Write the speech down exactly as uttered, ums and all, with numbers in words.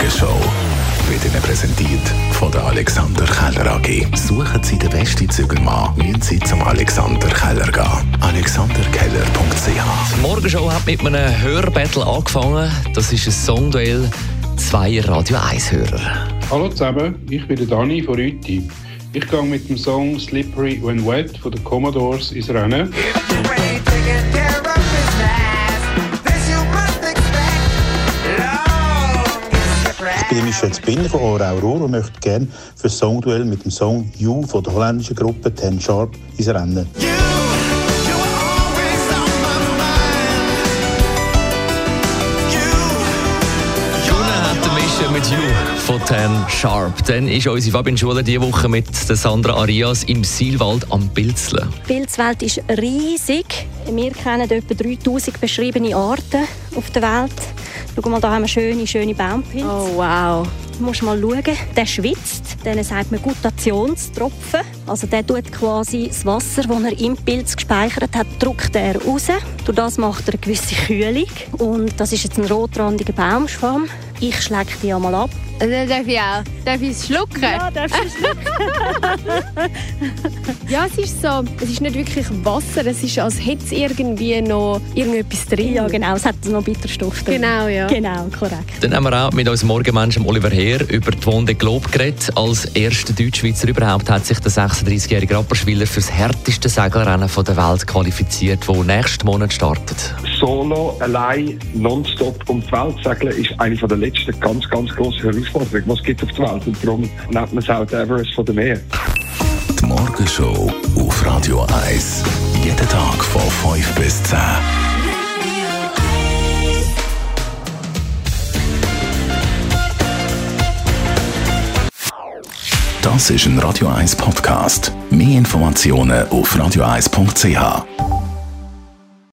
Morgenshow wird Ihnen präsentiert von der Alexander Keller A G. Suchen Sie den besten Zügelmann, müssen Sie zum Alexander Keller gehen. alexander keller punkt c h. Die Morgenshow hat mit einem Hörbattle angefangen. Das ist ein Songduell zweier Radio eins Hörer. Hallo zusammen, ich bin der Dani von Rüti. Ich gehe mit dem Song «Slippery When Wet» von den Commodores ins Rennen. Ich bin Michel Spinner von Aarau Ruhr und möchte gerne für das Songduell mit dem Song «You» von der holländischen Gruppe Ten Sharp ins Rennen. Mit You von Ten Sharp. Dann ist unsere Fabian Schuler diese Woche mit der Sandra Arias im Silwald am Pilzeln. Die Pilzwelt ist riesig. Wir kennen etwa dreitausend beschriebene Arten auf der Welt. Schau mal, da haben wir schöne, schöne Baumpilze. Oh wow. Du musst mal schauen, der schwitzt. Denen sagt man Gutationstropfen. Also der tut quasi das Wasser, das er im Pilz gespeichert hat, drückt er raus. Durch das macht er eine gewisse Kühlung. Und das ist jetzt ein rotrandiger Baumschwamm. Ich schlecke die einmal ab. Also, darf ich auch? Darf ich es schlucken? Ja, darfst du schlucken. Ja, es ist so, es ist nicht wirklich Wasser, es ist, als hätte es irgendwie noch irgendetwas drin. Ja, genau, es hat noch Bitterstoff drin. Genau, ja. Genau, korrekt. Dann haben wir auch mit unserem Morgenmensch Oliver Heer über die Vendée Globe geredet. Als erster Deutschschweizer überhaupt hat sich der sechsunddreißigjährige Rapperschwiller für das härteste Segelrennen der Welt qualifiziert, das nächsten Monat startet. Solo, allein, nonstop um die Welt segeln ist eine der letzten ganz, ganz grossen Herausforderungen, was es gibt auf der Welt. Und darum nennt man es auch die Everest von der Meer. Die Morgenshow auf Radio eins. Jeden Tag von fünf bis zehn. Das ist ein Radio eins Podcast. Mehr Informationen auf radio eins punkt c h.